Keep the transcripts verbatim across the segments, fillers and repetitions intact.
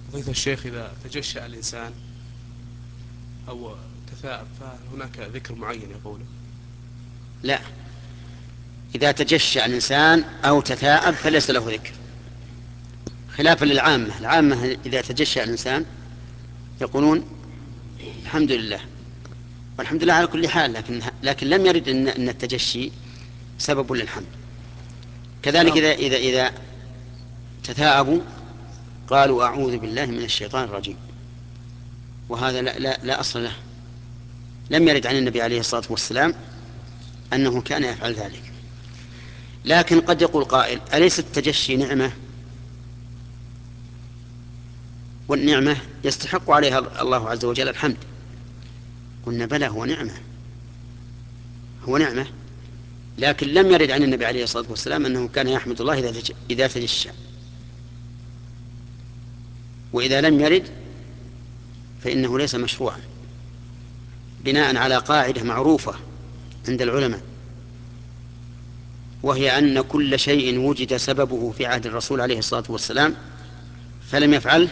فضيلة الشيخ، إذا تجشأ الإنسان أو تثاءب فهناك ذكر معين يقوله؟ لا، إذا تجشأ الإنسان أو تثاءب فليس له ذكر، خلافا للعامة. العامة إذا تجشأ الإنسان يقولون الحمد لله والحمد لله على كل حال، لكن, لكن لم يرد أن, أن التجشي سبب للحمد. كذلك إذا, إذا, إذا تثاءبوا قالوا أعوذ بالله من الشيطان الرجيم، وهذا لا, لا, لا أصل له، لم يرد عن النبي عليه الصلاة والسلام أنه كان يفعل ذلك. لكن قد يقول قائل أليس التجشي نعمة؟ والنعمة يستحق عليها الله عز وجل الحمد. قلنا بلى، هو نعمة، هو نعمة، لكن لم يرد عن النبي عليه الصلاة والسلام أنه كان يحمد الله إذا تجشى. وإذا لم يرد فإنه ليس مشروعا، بناء على قاعدة معروفة عند العلماء، وهي أن كل شيء وجد سببه في عهد الرسول عليه الصلاة والسلام فلم يفعله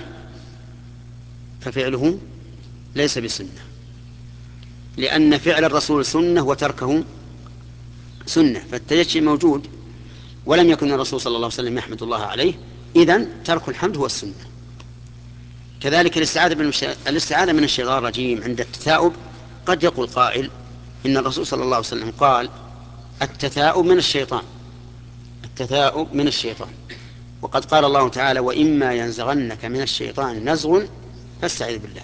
ففعله ليس بسنة، لأن فعل الرسول سنة وتركه سنة. فالتجشي موجود ولم يكن الرسول صلى الله عليه وسلم يحمد الله عليه، إذن ترك الحمد هو السنة. كذلك الاستعاذة من الشيطان الرجيم عند التثاؤب، قد يقول قائل إن الرسول صلى الله عليه وسلم قال التثاؤب من الشيطان، التثاؤب من الشيطان، وقد قال الله تعالى وإما ينزغنك من الشيطان نزغ فاستعذ بالله.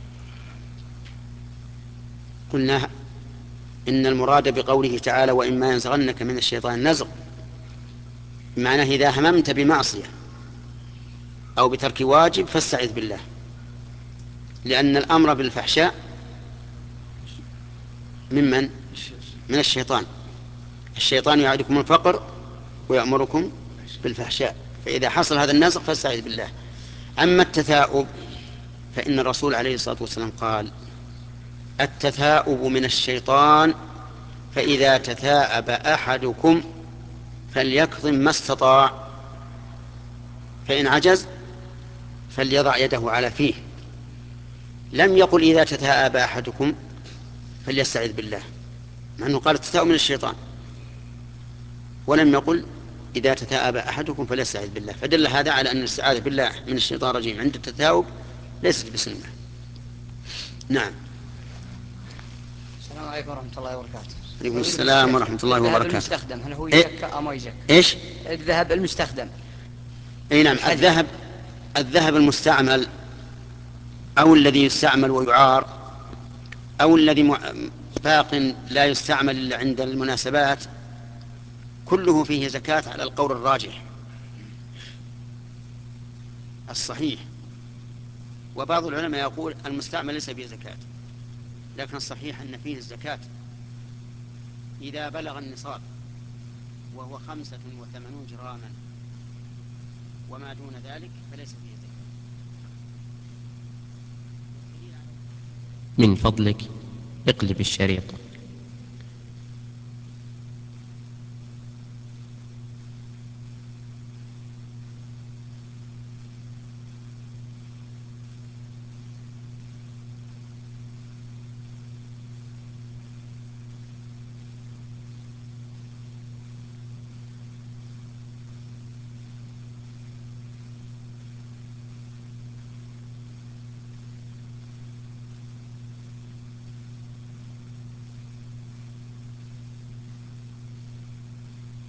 قلنا إن المراد بقوله تعالى وإما ينزغنك من الشيطان نزغ معناه إذا هممت بمعصية أو بترك واجب فاستعذ بالله، لأن الأمر بالفحشاء ممن؟ من الشيطان. الشيطان يعدكم الفقر ويأمركم بالفحشاء، فإذا حصل هذا النزغ فاستعذ بالله. أما التثاؤب فإن الرسول عليه الصلاة والسلام قال التثاؤب من الشيطان، فإذا تثاءب أحدكم فليكظم ما استطاع، فإن عجز فليضع يده على فيه. لم يقل إذا تثاءب أحدكم فليستعذ بالله، مع أنه قال التثاؤب من الشيطان، ولم يقل إذا تثاءب أحدكم فليستعذ بالله، فدل هذا على أن الاستعاذة بالله من الشيطان الرجيم عند التثاؤب ليست بسنة. نعم. السلام عليكم ورحمة الله وبركاته. عليكم السلام ورحمة الله الذهب وبركاته. المستخدم هل هو إيه؟ يزكى أو ما يزكى؟ إيش؟ الذهب المستخدم. أي نعم. الذهب الذهب المستعمل أو الذي يستعمل ويعار أو الذي باق لا يستعمل إلا عند المناسبات كله فيه زكاة على القول الراجح الصحيح. وبعض العلماء يقول المستعمل ليس فيه زكاة، لكن الصحيح أن فيه الزكاة إذا بلغ النصاب وهو خمسة وثمانون جراما، وما دون ذلك فليس فيه زكاة. من فضلك اقلب الشريط.